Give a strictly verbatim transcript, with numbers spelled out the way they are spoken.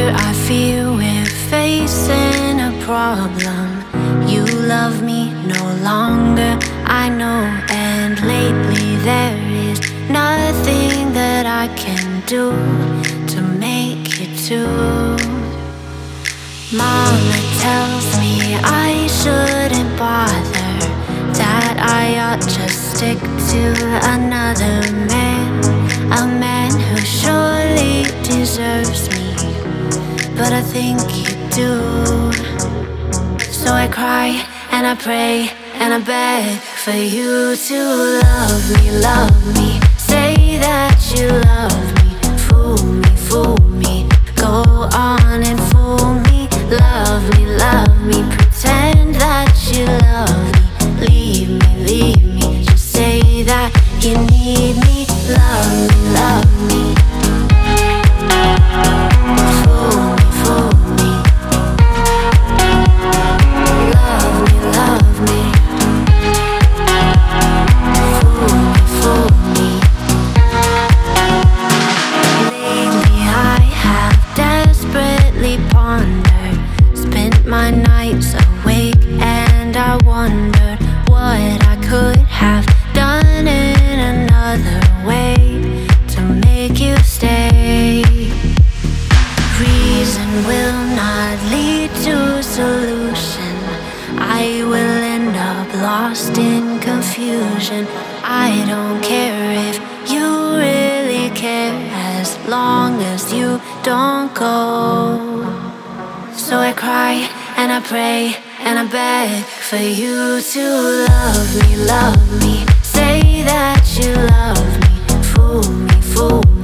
I fear we're facing a problem. You love me no longer, I know. And lately there is nothing that I can do to make you two. Mama tells me I shouldn't bother, that I ought just stick to another man, a man who surely deserves me, but I think you do. So I cry and I pray and I beg for you to love me, love me. Say that you love me, fool me, fool me. Go on and fool me, love me, love me. Pretend that you love me, leave me, leave me. Just say that you need me, love me, love me. Fool me, fool me. Love me, love me. Fool me, fool me. Lately I have desperately pondered, spent my nights awake, and I wondered what I could have done in another way to make you stay. Reason will not lead to solution. I will end up lost in confusion. I don't care if you really care, as long as you don't go. So I cry and I pray and I beg for you to love me, love me. Say that you love me, fool me, fool me.